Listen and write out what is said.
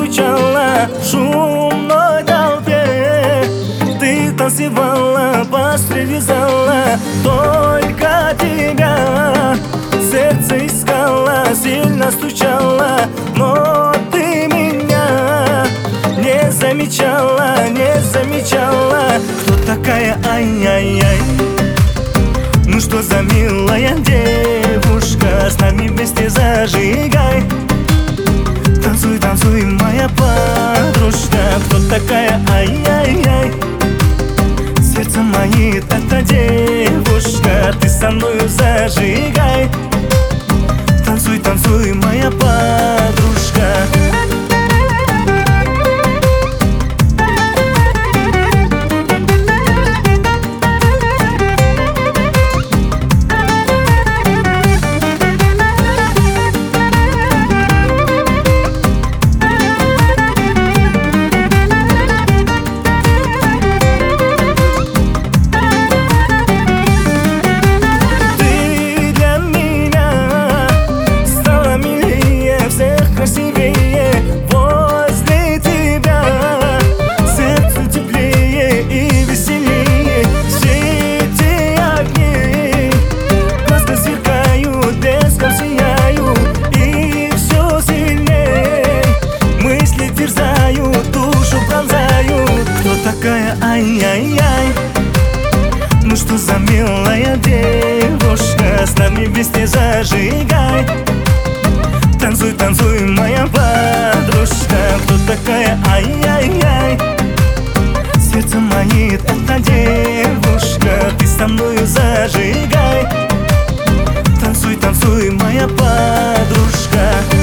стучала в шумной толпе. Ты танцевала, быстро вязала только тебя. Сердце искала, сильно стучала, но ты меня не замечала, не замечала. Кто такая, ай-яй-яй? Ну что за милая девушка, с нами вместе зажигай. Танцуй, танцуй, моя подружка. Кто такая, ай-яй-яй? Сердце моит эта девушка, ты со мною зажигай. Танцуй, танцуй, моя подружка. Возле тебя сердце теплее и веселее. Все эти огни глаза сверкают, блеском сияют, и все сильнее мысли терзают, душу пронзают. Кто такая, ай-яй-яй? Ну что за милая девушка, с нами вместе зажигай. Танцуй, танцуй, моя подружка. Кто такая, ай-яй-яй? Сердце манит эта девушка, ты со мною зажигай. Танцуй, танцуй, моя подружка.